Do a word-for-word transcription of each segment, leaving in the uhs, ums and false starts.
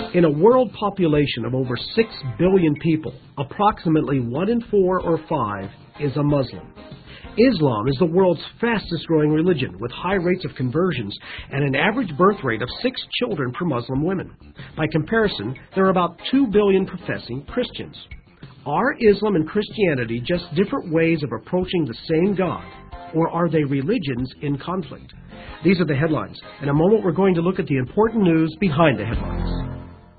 In a world population of over six billion people, approximately one in four or five is a Muslim. Islam is the world's fastest growing religion, with high rates of conversions and an average birth rate of six children per Muslim women. By comparison, there are about two billion professing Christians. Are Islam and Christianity just different ways of approaching the same God, or are they religions in conflict? These are the headlines. In a moment, we're going to look at the important news behind the headlines.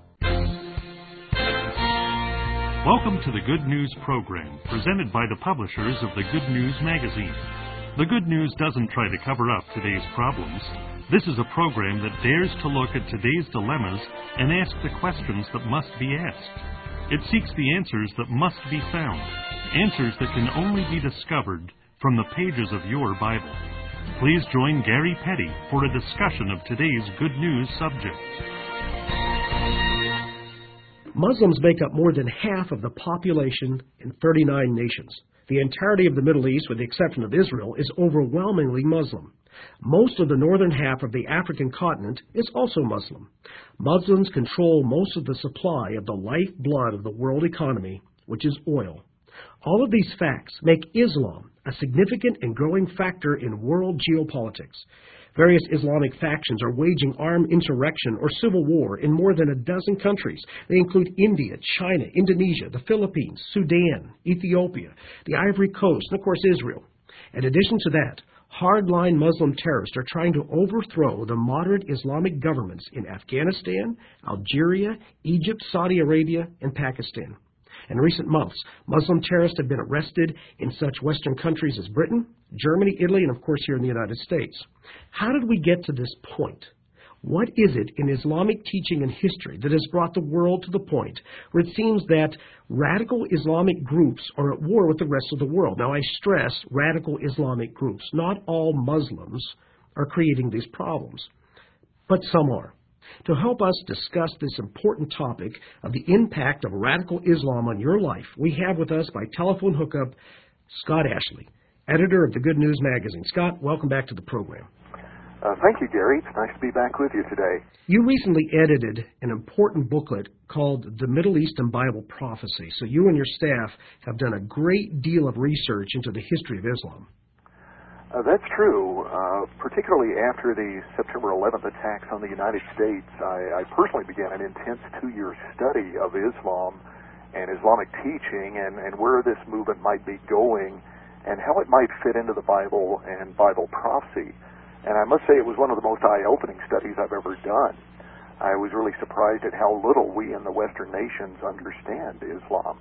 Welcome to the Good News Program, presented by the publishers of the Good News Magazine. The Good News doesn't try to cover up today's problems. This is a program that dares to look at today's dilemmas and ask the questions that must be asked. It seeks the answers that must be found, answers that can only be discovered from the pages of your Bible. Please join Gary Petty for a discussion of today's Good News subject. Muslims make up more than half of the population in thirty-nine nations. The entirety of the Middle East, with the exception of Israel, is overwhelmingly Muslim. Most of the northern half of the African continent is also Muslim. Muslims control most of the supply of the lifeblood of the world economy, which is oil. All of these facts make Islam a significant and growing factor in world geopolitics. Various Islamic factions are waging armed insurrection or civil war in more than a dozen countries. They include India, China, Indonesia, the Philippines, Sudan, Ethiopia, the Ivory Coast, and of course Israel. In addition to that, hardline Muslim terrorists are trying to overthrow the moderate Islamic governments in Afghanistan, Algeria, Egypt, Saudi Arabia, and Pakistan. In recent months, Muslim terrorists have been arrested in such Western countries as Britain, Germany, Italy, and of course here in the United States. How did we get to this point? What is it in Islamic teaching and history that has brought the world to the point where it seems that radical Islamic groups are at war with the rest of the world? Now, I stress radical Islamic groups. Not all Muslims are creating these problems, but some are. To help us discuss this important topic of the impact of radical Islam on your life, we have with us by telephone hookup Scott Ashley, editor of the Good News Magazine. Scott, welcome back to the program. Uh, thank you, Gary. It's nice to be back with you today. You recently edited an important booklet called The Middle Eastern Bible Prophecy. So you and your staff have done a great deal of research into the history of Islam. Uh, that's true. Uh, particularly after the September eleventh attacks on the United States, I, I personally began an intense two-year study of Islam and Islamic teaching and, and where this movement might be going and how it might fit into the Bible and Bible prophecy. And I must say it was one of the most eye-opening studies I've ever done. I was really surprised at how little we in the Western nations understand Islam.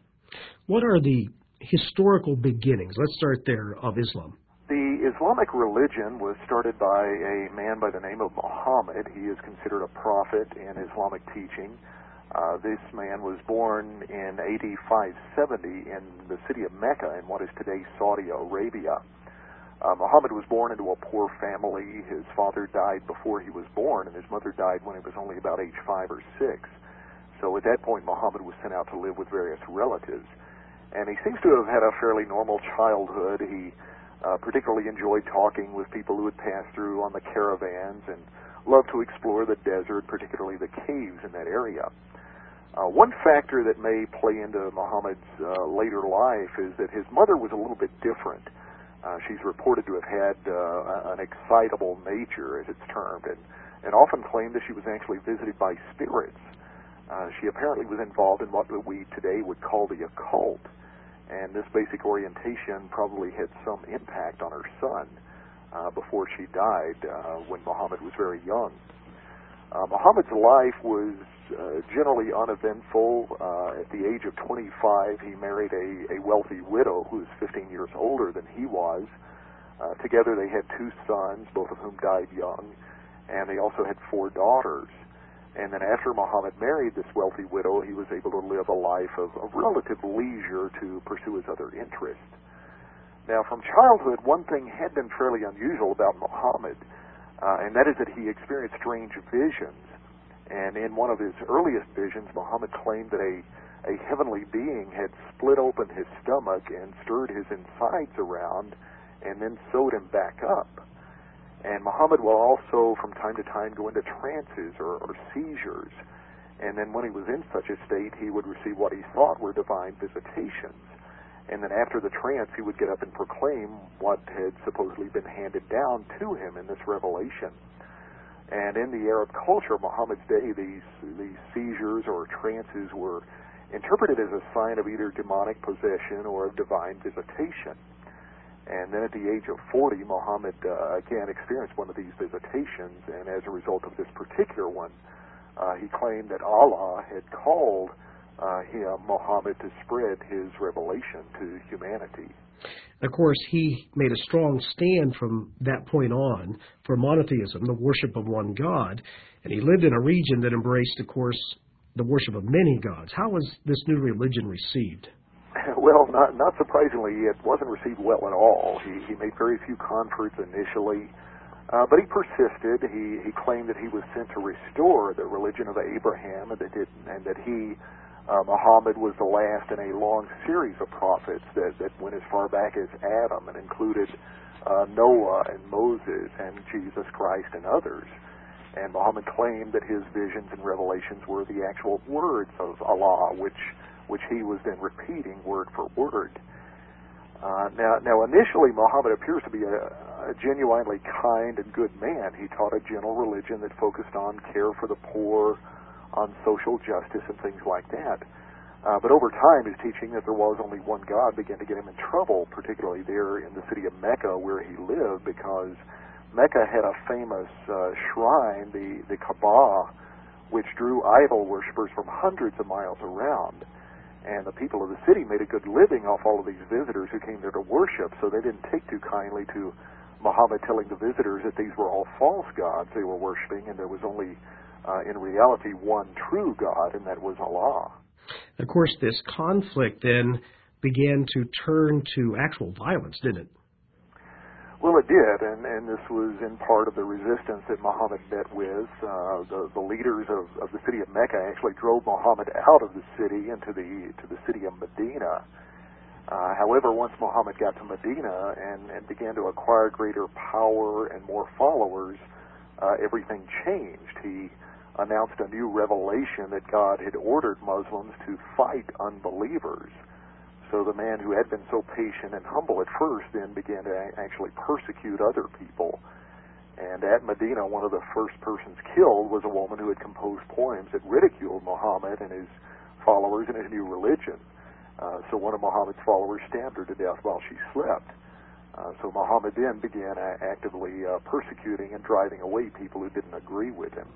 What are the historical beginnings, let's start there, of Islam? The Islamic religion was started by a man by the name of Muhammad. He is considered a prophet in Islamic teaching. Uh, this man was born in A D five seventy in the city of Mecca in what is today Saudi Arabia. Uh, Muhammad was born into a poor family. His father died before he was born, and his mother died when he was only about age five or six. So at that point, Muhammad was sent out to live with various relatives. And he seems to have had a fairly normal childhood. He Uh, particularly enjoyed talking with people who would pass through on the caravans and loved to explore the desert, particularly the caves in that area. Uh, one factor that may play into Muhammad's uh, later life is that his mother was a little bit different. Uh, she's reported to have had uh, an excitable nature, as it's termed, and, and often claimed that she was actually visited by spirits. Uh, she apparently was involved in what we today would call the occult. And this basic orientation probably had some impact on her son uh, before she died uh, when Muhammad was very young. Uh, Muhammad's life was uh, generally uneventful. Uh, at the age of twenty-five, he married a, a wealthy widow who was fifteen years older than he was. Uh, together they had two sons, both of whom died young, and they also had four daughters. And then after Muhammad married this wealthy widow, he was able to live a life of, of relative leisure to pursue his other interests. Now, from childhood, one thing had been fairly unusual about Muhammad, uh, and that is that he experienced strange visions. And in one of his earliest visions, Muhammad claimed that a, a heavenly being had split open his stomach and stirred his insides around and then sewed him back up. And Muhammad will also, from time to time, go into trances or, or seizures. And then when he was in such a state, he would receive what he thought were divine visitations. And then after the trance, he would get up and proclaim what had supposedly been handed down to him in this revelation. And in the Arab culture of Muhammad's day, these, these seizures or trances were interpreted as a sign of either demonic possession or of divine visitation. And then at the age of forty, Muhammad uh, again experienced one of these visitations, and as a result of this particular one, uh, he claimed that Allah had called uh, him, Muhammad, to spread his revelation to humanity. Of course, he made a strong stand from that point on for monotheism, the worship of one God, and he lived in a region that embraced, of course, the worship of many gods. How was this new religion received? Well, not, not surprisingly, it wasn't received well at all. He, he made very few converts initially, uh, but he persisted. He, he claimed that he was sent to restore the religion of Abraham, and that, it, and that he, uh, Muhammad, was the last in a long series of prophets that, that went as far back as Adam and included uh, Noah and Moses and Jesus Christ and others. And Muhammad claimed that his visions and revelations were the actual words of Allah, which which he was then repeating word for word. Uh, now, now, initially, Muhammad appears to be a, a genuinely kind and good man. He taught a gentle religion that focused on care for the poor, on social justice, and things like that. Uh, but over time, his teaching that there was only one God began to get him in trouble, particularly there in the city of Mecca where he lived, because Mecca had a famous uh, shrine, the, the Kaaba, which drew idol worshippers from hundreds of miles around. And the people of the city made a good living off all of these visitors who came there to worship, so they didn't take too kindly to Muhammad telling the visitors that these were all false gods they were worshiping, and there was only, uh, in reality, one true God, and that was Allah. Of course, this conflict then began to turn to actual violence, didn't it? Well, it did, and, and this was in part of the resistance that Muhammad met with. Uh, the, the leaders of, of the city of Mecca actually drove Muhammad out of the city into the to the city of Medina. Uh, however, once Muhammad got to Medina and, and began to acquire greater power and more followers, uh, everything changed. He announced a new revelation that God had ordered Muslims to fight unbelievers. So the man who had been so patient and humble at first then began to actually persecute other people. And at Medina, one of the first persons killed was a woman who had composed poems that ridiculed Muhammad and his followers and his new religion. Uh, so one of Muhammad's followers stabbed her to death while she slept. Uh, so Muhammad then began uh, actively uh, persecuting and driving away people who didn't agree with him.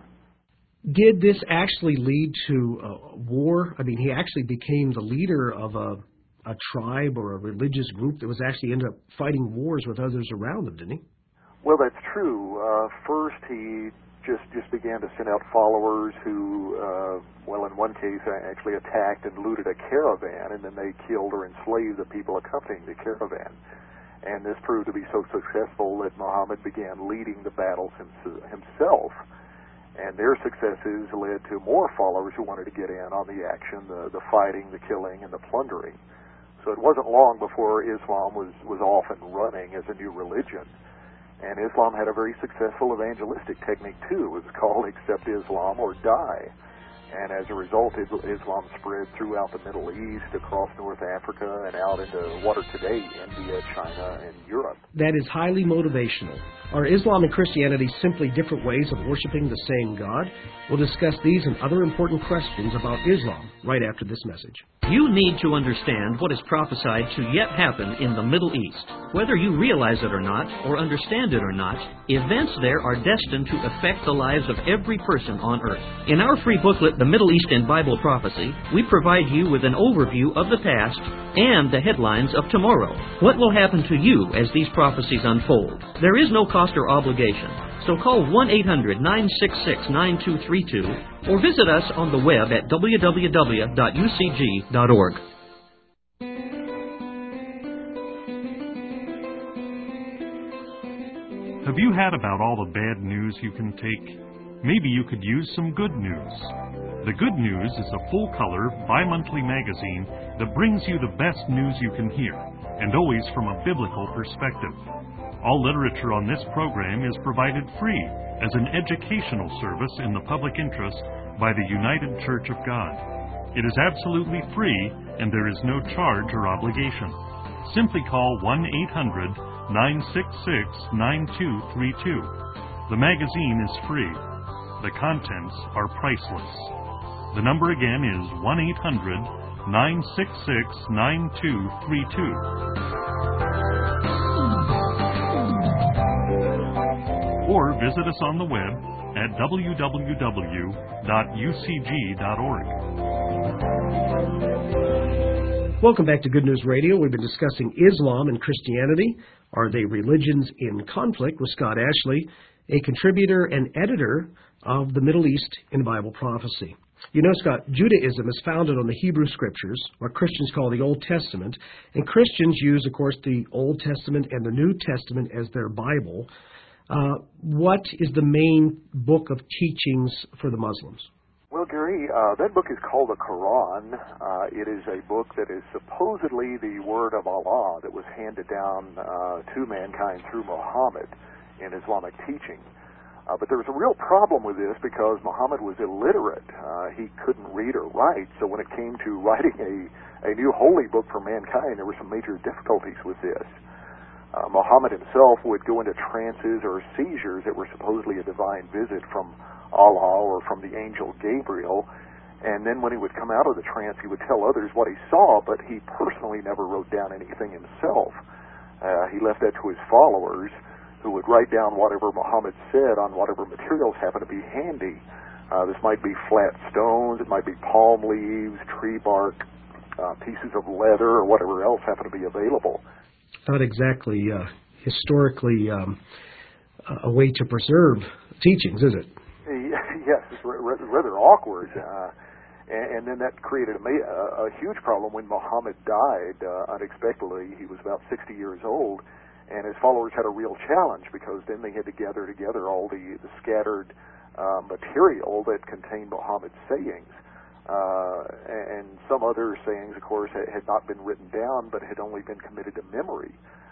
Did this actually lead to uh, war? I mean, he actually became the leader of a a tribe or a religious group that was actually ended up fighting wars with others around them, didn't he? Well, that's true. Uh, first, he just just began to send out followers who, uh, well, in one case, actually attacked and looted a caravan, and then they killed or enslaved the people accompanying the caravan. And this proved to be so successful that Muhammad began leading the battles himself. And their successes led to more followers who wanted to get in on the action, the, the fighting, the killing, and the plundering. So it wasn't long before Islam was, was off and running as a new religion. And Islam had a very successful evangelistic technique, too. It was called Accept Islam or Die. And as a result, Islam spread throughout the Middle East, across North Africa, and out into what are today India, China, and Europe. That is highly motivational. Are Islam and Christianity simply different ways of worshiping the same God? We'll discuss these and other important questions about Islam right after this message. You need to understand what is prophesied to yet happen in the Middle East. Whether you realize it or not, or understand it or not, events there are destined to affect the lives of every person on earth. In our free booklet, The Middle East in Bible Prophecy, we provide you with an overview of the past and the headlines of tomorrow. What will happen to you as these prophecies unfold? There is no cost or obligation. So call one eight hundred nine six six nine two three two or visit us on the web at w w w dot u c g dot org. Have you had about all the bad news you can take? Maybe you could use some good news. The Good News is a full-color, bi-monthly magazine that brings you the best news you can hear, and always from a biblical perspective. All literature on this program is provided free as an educational service in the public interest by the United Church of God. It is absolutely free, and there is no charge or obligation. Simply call one eight hundred nine six six nine two three two. The magazine is free. The contents are priceless. The number again is one eight hundred nine six six nine two three two. Or visit us on the web at w w w dot u c g dot org. Welcome back to Good News Radio. We've been discussing Islam and Christianity. Are they religions in conflict? With Scott Ashley, a contributor and editor of the Middle East in Bible Prophecy. You know, Scott, Judaism is founded on the Hebrew Scriptures, what Christians call the Old Testament, and Christians use, of course, the Old Testament and the New Testament as their Bible. Uh, what is the main book of teachings for the Muslims? Well, Gary, uh, that book is called the Quran. Uh, it is a book that is supposedly the word of Allah that was handed down uh, to mankind through Muhammad in Islamic teaching. Uh, but there was a real problem with this because Muhammad was illiterate. Uh, he couldn't read or write, so when it came to writing a, a new holy book for mankind, there were some major difficulties with this. Uh, Muhammad himself would go into trances or seizures that were supposedly a divine visit from Allah or from the angel Gabriel, and then when he would come out of the trance, he would tell others what he saw, but he personally never wrote down anything himself. Uh, he left that to his followers, who would write down whatever Muhammad said on whatever materials happened to be handy. Uh, this might be flat stones, it might be palm leaves, tree bark, uh, pieces of leather, or whatever else happened to be available. Not exactly uh, historically um, a way to preserve teachings, is it? Yes, it's rather awkward. Uh, and, and then that created a, a, a huge problem when Muhammad died uh, unexpectedly. He was about sixty years old, and his followers had a real challenge because then they had to gather together all the, the scattered uh, material that contained Muhammad's sayings. Uh, and some other sayings, of course, had not been written down but had only been committed to memory.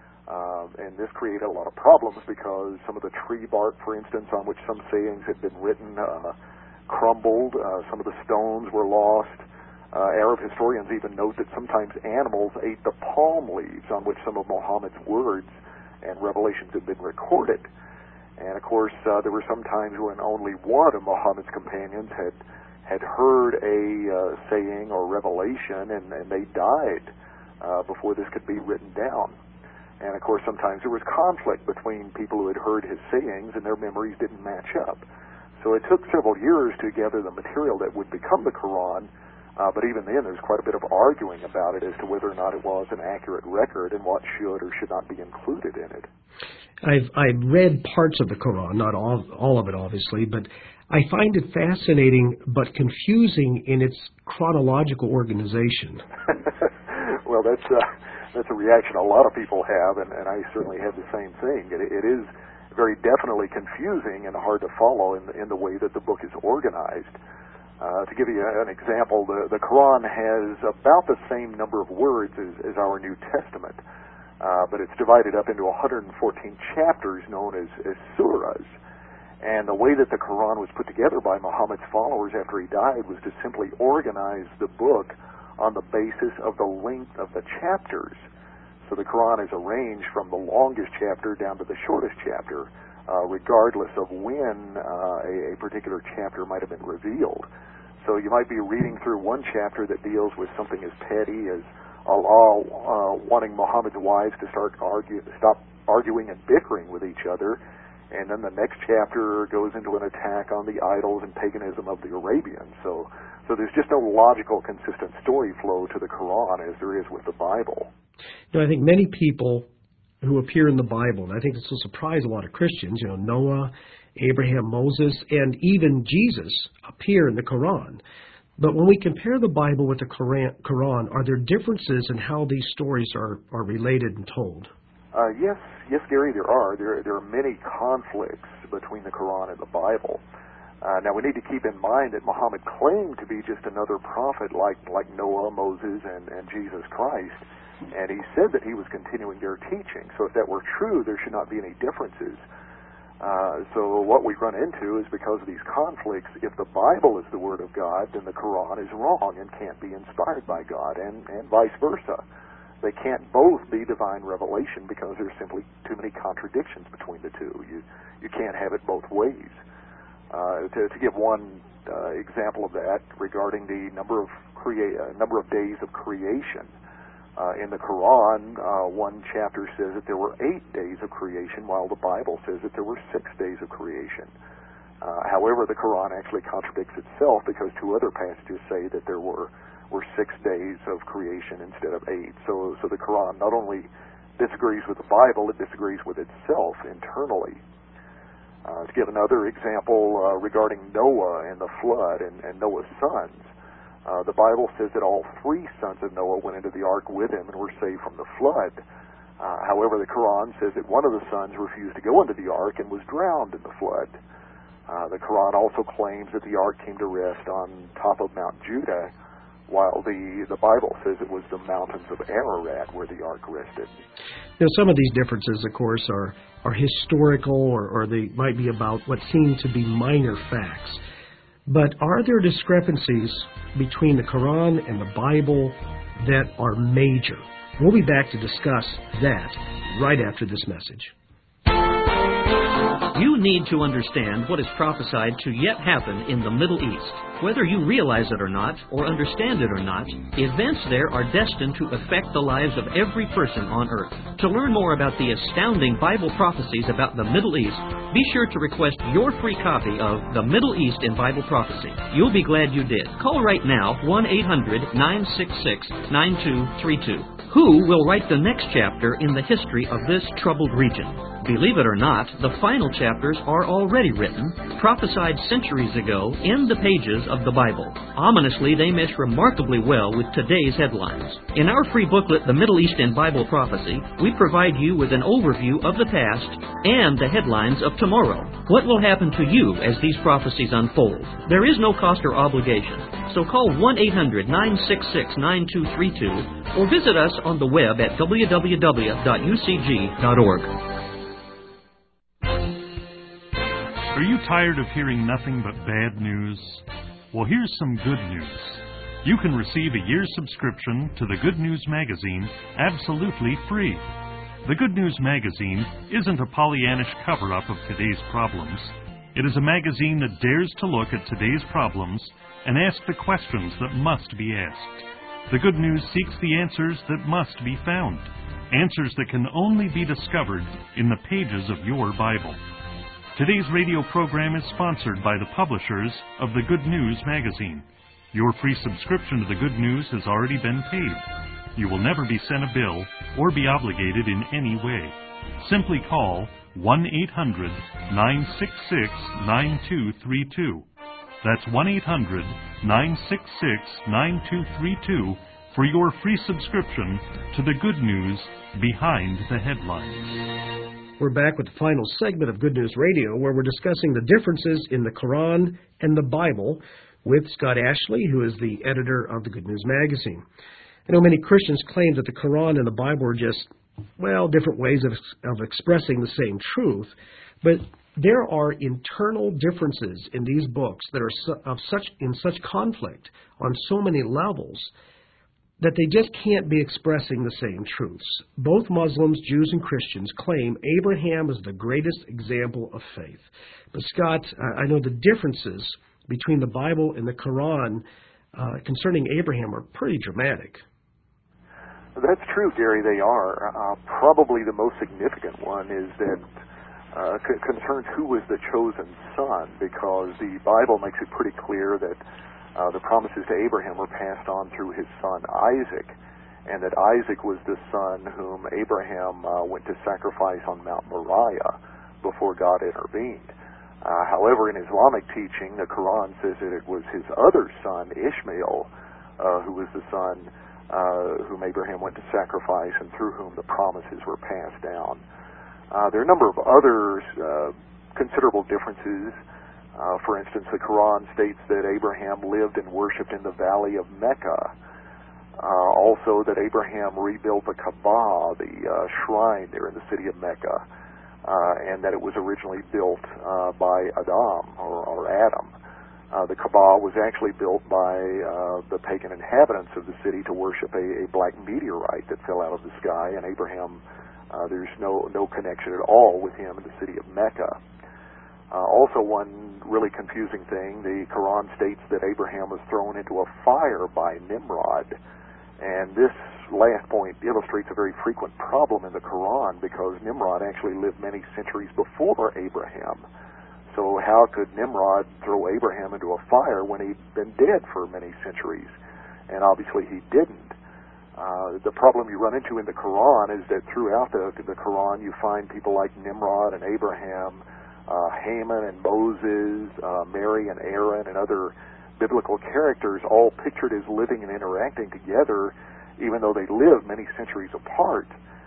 Um, and this created a lot of problems because some of the tree bark, for instance, on which some sayings had been written, uh, crumbled. Uh, some of the stones were lost. Uh, Arab historians even note that sometimes animals ate the palm leaves on which some of Muhammad's words and revelations had been recorded. And, of course, uh, there were some times when only one of Muhammad's companions had had heard a uh, saying or revelation, and, and they died uh, before this could be written down. And, of course, sometimes there was conflict between people who had heard his sayings and their memories didn't match up. So it took several years to gather the material that would become the Quran, uh, but even then there's quite a bit of arguing about it as to whether or not it was an accurate record and what should or should not be included in it. I've, I've read parts of the Quran, not all, all of it, obviously, but I find it fascinating but confusing in its chronological organization. Well, that's... Uh, That's a reaction a lot of people have, and, and I certainly had the same thing. It, it is very definitely confusing and hard to follow in the, in the way that the book is organized. Uh, to give you an example, the, the Quran has about the same number of words as, as our New Testament, uh, but it's divided up into one hundred fourteen chapters known as, as surahs. And the way that the Quran was put together by Muhammad's followers after he died was to simply organize the book on the basis of the length of the chapters. So the Quran is arranged from the longest chapter down to the shortest chapter, uh, regardless of when uh, a, a particular chapter might have been revealed. So you might be reading through one chapter that deals with something as petty as Allah uh, wanting Muhammad's wives to start argue, stop arguing and bickering with each other, and then the next chapter goes into an attack on the idols and paganism of the Arabians. So, so there's just no logical, consistent story flow to the Quran as there is with the Bible. You know, I think many people who appear in the Bible, and I think this will surprise a lot of Christians, you know, Noah, Abraham, Moses, and even Jesus appear in the Quran. But when we compare the Bible with the Quran, are there differences in how these stories are, are related and told? Uh, yes, yes, Gary, there are. There, there are many conflicts between the Quran and the Bible. Uh, now, we need to keep in mind that Muhammad claimed to be just another prophet like, like Noah, Moses, and, and Jesus Christ, and he said that he was continuing their teaching. So if that were true, there should not be any differences. Uh, so what we run into is because of these conflicts, if the Bible is the Word of God, then the Quran is wrong and can't be inspired by God, and, and vice versa. They can't both be divine revelation because there's simply too many contradictions between the two. You you can't have it both ways. Uh, to, to give one uh, example of that regarding the number of crea- uh, number of days of creation. Uh, in the Quran, uh, one chapter says that there were eight days of creation, while the Bible says that there were six days of creation. Uh, however, the Quran actually contradicts itself because two other passages say that there were, were six days of creation instead of eight. So, so the Quran not only disagrees with the Bible, it disagrees with itself internally. Uh, to give another example uh, regarding Noah and the flood and, and Noah's sons, Uh, the Bible says that all three sons of Noah went into the ark with him and were saved from the flood. Uh, however, the Quran says that one of the sons refused to go into the ark and was drowned in the flood. Uh, the Quran also claims that the ark came to rest on top of Mount Judah, while the, the Bible says it was the mountains of Ararat where the ark rested. Now, some of these differences, of course, are, are historical, or, or they might be about what seem to be minor facts. But are there discrepancies between the Quran and the Bible that are major? We'll be back to discuss that right after this message. You need to understand what is prophesied to yet happen in the Middle East. Whether you realize it or not, or understand it or not, events there are destined to affect the lives of every person on earth. To learn more about the astounding Bible prophecies about the Middle East, be sure to request your free copy of The Middle East in Bible Prophecy. You'll be glad you did. Call right now, one eight hundred nine six six nine two three two. Who will write the next chapter in the history of this troubled region? Believe it or not, the final chapters are already written, prophesied centuries ago, in the pages of the Bible. Ominously, they mesh remarkably well with today's headlines. In our free booklet, The Middle East in Bible Prophecy, we provide you with an overview of the past and the headlines of tomorrow. What will happen to you as these prophecies unfold? There is no cost or obligation. So call one eight hundred nine six six nine two three two or visit us on the web at w w w dot u c g dot org. Are you tired of hearing nothing but bad news? Well, here's some good news. You can receive a year's subscription to the Good News Magazine absolutely free. The Good News Magazine isn't a Pollyannish cover-up of today's problems. It is a magazine that dares to look at today's problems and ask the questions that must be asked. The Good News seeks the answers that must be found, answers that can only be discovered in the pages of your Bible. Today's radio program is sponsored by the publishers of the Good News Magazine. Your free subscription to the Good News has already been paid. You will never be sent a bill or be obligated in any way. Simply call one eight hundred nine six six nine two three two. That's one eight hundred nine six six nine two three two for your free subscription to the Good News Behind the Headlines. We're back with the final segment of Good News Radio, where we're discussing the differences in the Quran and the Bible with Scott Ashley, who is the editor of the Good News Magazine. I know many Christians claim that the Quran and the Bible are just, well, different ways of, of expressing the same truth, but there are internal differences in these books that are su- of such in such conflict on so many levels that they just can't be expressing the same truths. Both Muslims, Jews, and Christians claim Abraham is the greatest example of faith. But Scott, I know the differences between the Bible and the Quran uh, concerning Abraham are pretty dramatic. That's true, Gary, they are. Uh, probably the most significant one is that uh, c- concerns who was the chosen son, because the Bible makes it pretty clear that Uh, the promises to Abraham were passed on through his son Isaac, and that Isaac was the son whom Abraham uh, went to sacrifice on Mount Moriah before God intervened. Uh, however, in Islamic teaching, the Quran says that it was his other son, Ishmael, uh, who was the son uh, whom Abraham went to sacrifice and through whom the promises were passed down. Uh, there are a number of other uh, considerable differences. Uh, for instance, the Quran states that Abraham lived and worshipped in the valley of Mecca. Uh, also, that Abraham rebuilt the Kaaba, the uh, shrine there in the city of Mecca. uh, and that it was originally built uh, by Adam or, or Adam. Uh, the Kaaba was actually built by uh, the pagan inhabitants of the city to worship a, a black meteorite that fell out of the sky, and Abraham, uh, there's no, no connection at all with him in the city of Mecca. Uh, also, one really confusing thing, the Quran states that Abraham was thrown into a fire by Nimrod. And this last point illustrates a very frequent problem in the Quran, because Nimrod actually lived many centuries before Abraham. So how could Nimrod throw Abraham into a fire when he'd been dead for many centuries? And obviously he didn't. Uh, the problem you run into in the Quran is that throughout the, the Quran you find people like Nimrod and Abraham, Uh, Haman and Moses, uh, Mary and Aaron, and other biblical characters all pictured as living and interacting together, even though they lived many centuries apart.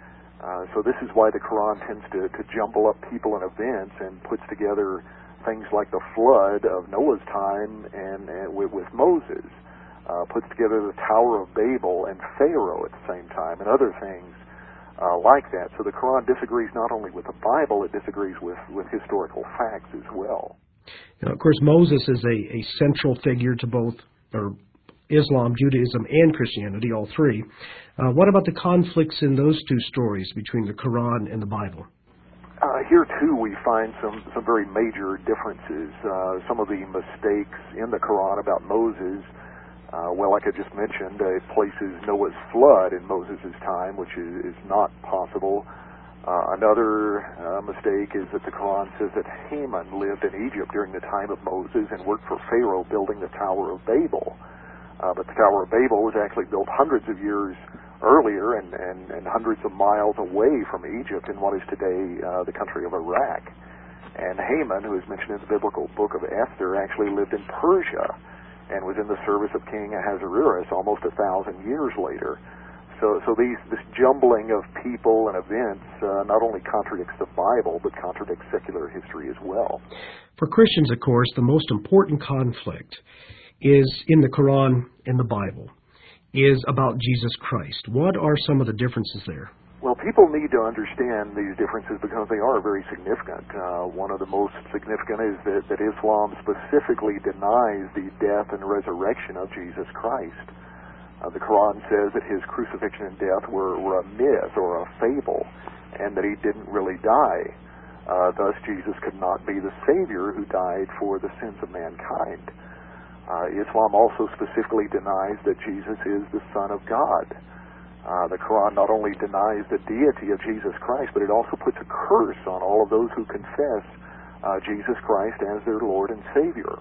Uh, so this is why the Quran tends to, to jumble up people and events and puts together things like the flood of Noah's time and, and with, with Moses, uh, puts together the Tower of Babel and Pharaoh at the same time, and other things Uh, like that. So the Quran disagrees not only with the Bible, it disagrees with, with historical facts as well. Now, of course, Moses is a, a central figure to both or Islam, Judaism, and Christianity, all three. Uh, what about the conflicts in those two stories between the Quran and the Bible? Uh, here, too, we find some, some very major differences. Uh, some of the mistakes in the Quran about Moses, Uh, well, like I just mentioned, uh, it places Noah's flood in Moses' time, which is, is not possible. Uh, another uh, mistake is that the Quran says that Haman lived in Egypt during the time of Moses and worked for Pharaoh building the Tower of Babel. Uh, but the Tower of Babel was actually built hundreds of years earlier and, and, and hundreds of miles away from Egypt in what is today uh, the country of Iraq. And Haman, who is mentioned in the biblical book of Esther, actually lived in Persia and was in the service of King Ahasuerus almost a thousand years later. So, so these, this jumbling of people and events uh, not only contradicts the Bible, but contradicts secular history as well. For Christians, of course, the most important conflict is in the Quran and the Bible, is about Jesus Christ. What are some of the differences there? Well, people need to understand these differences because they are very significant. Uh, one of the most significant is that, that Islam specifically denies the death and resurrection of Jesus Christ. Uh, the Quran says that his crucifixion and death were, were a myth or a fable, and that he didn't really die. Uh, thus, Jesus could not be the Savior who died for the sins of mankind. Uh, Islam also specifically denies that Jesus is the Son of God. Uh, the Quran not only denies the deity of Jesus Christ, but it also puts a curse on all of those who confess uh, Jesus Christ as their Lord and Savior.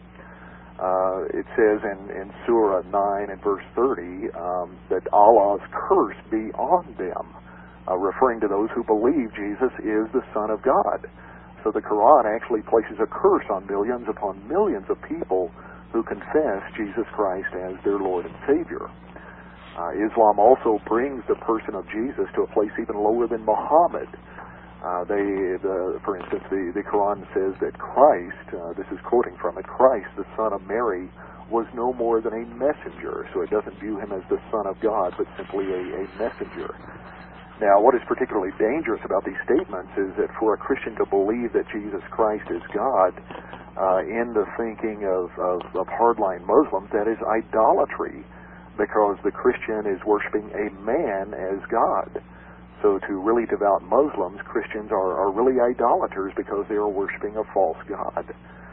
Uh, it says in, in Surah nine and verse thirty um, that Allah's curse be on them, uh, referring to those who believe Jesus is the Son of God. So the Quran actually places a curse on millions upon millions of people who confess Jesus Christ as their Lord and Savior. Uh, Islam also brings the person of Jesus to a place even lower than Muhammad. Uh, they, the, for instance, the, the Quran says that Christ, uh, this is quoting from it, Christ, the son of Mary, was no more than a messenger. So it doesn't view him as the Son of God, but simply a, a messenger. Now, what is particularly dangerous about these statements is that for a Christian to believe that Jesus Christ is God, uh, in the thinking of, of, of hardline Muslims, that is idolatry, because the Christian is worshiping a man as God. So to really devout Muslims, Christians are, are really idolaters because they are worshiping a false God.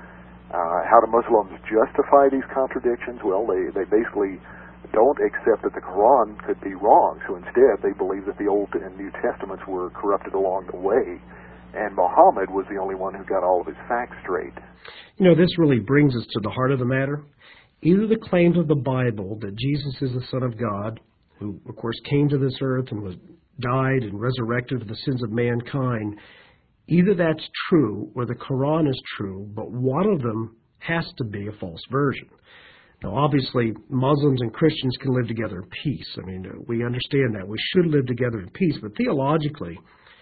Uh, how do Muslims justify these contradictions? Well, they, they basically don't accept that the Quran could be wrong. So instead, they believe that the Old and New Testaments were corrupted along the way, and Muhammad was the only one who got all of his facts straight. You know, this really brings us to the heart of the matter. Either the claims of the Bible that Jesus is the Son of God, who, of course, came to this earth and was died and resurrected for the sins of mankind, either that's true or the Quran is true, but one of them has to be a false version. Now, obviously, Muslims and Christians can live together in peace. I mean, we understand that. We should live together in peace. But theologically,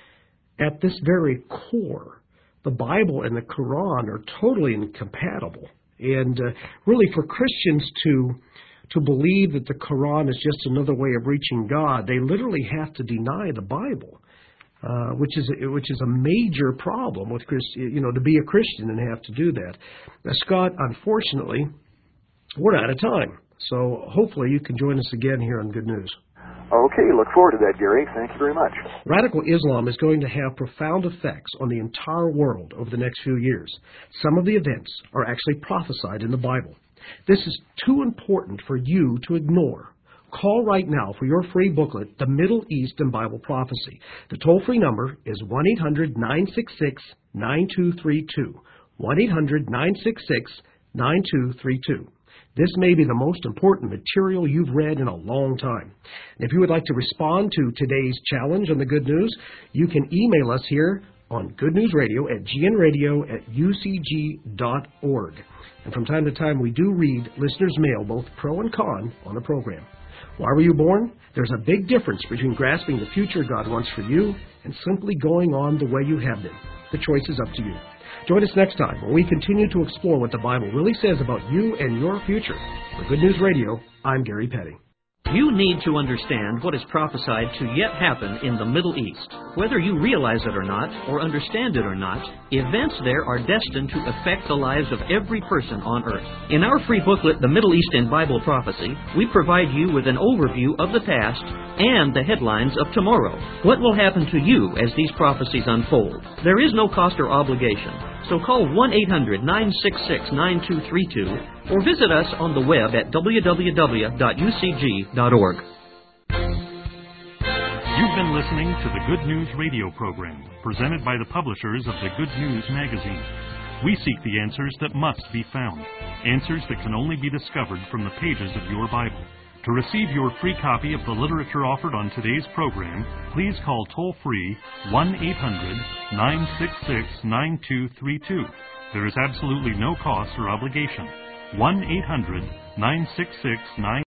at this very core, the Bible and the Quran are totally incompatible. And uh, really, for Christians to to believe that the Quran is just another way of reaching God, they literally have to deny the Bible. uh, which is a, which is a major problem with Christ, you know, to be a Christian and have to do that. Now, Scott, unfortunately, we're out of time. So hopefully you can join us again here on Good News. Okay, look forward to that, Gary. Thank you very much. Radical Islam is going to have profound effects on the entire world over the next few years. Some of the events are actually prophesied in the Bible. This is too important for you to ignore. Call right now for your free booklet, The Middle East and Bible Prophecy. The toll-free number is one eight hundred nine six six nine two three two. one eight hundred nine six six nine two three two. This may be the most important material you've read in a long time. And if you would like to respond to today's challenge on the Good News, you can email us here on Good News Radio at g n radio at u c g dot org. And from time to time, we do read listeners' mail, both pro and con, on the program. Why were you born? There's a big difference between grasping the future God wants for you and simply going on the way you have been. The choice is up to you. Join us next time when we continue to explore what the Bible really says about you and your future. For Good News Radio, I'm Gary Petty. You need to understand what is prophesied to yet happen in the Middle East. Whether you realize it or not, or understand it or not, events there are destined to affect the lives of every person on earth. In our free booklet, The Middle East and Bible Prophecy, we provide you with an overview of the past and the headlines of tomorrow. What will happen to you as these prophecies unfold? There is no cost or obligation. So call one eight hundred nine six six nine two three two or visit us on the web at w w w dot u c g dot org. You've been listening to the Good News radio program, presented by the publishers of the Good News magazine. We seek the answers that must be found, answers that can only be discovered from the pages of your Bible. To receive your free copy of the literature offered on today's program, please call toll-free one eight hundred nine six six nine two three two. There is absolutely no cost or obligation. one eight hundred nine six six nine two three two.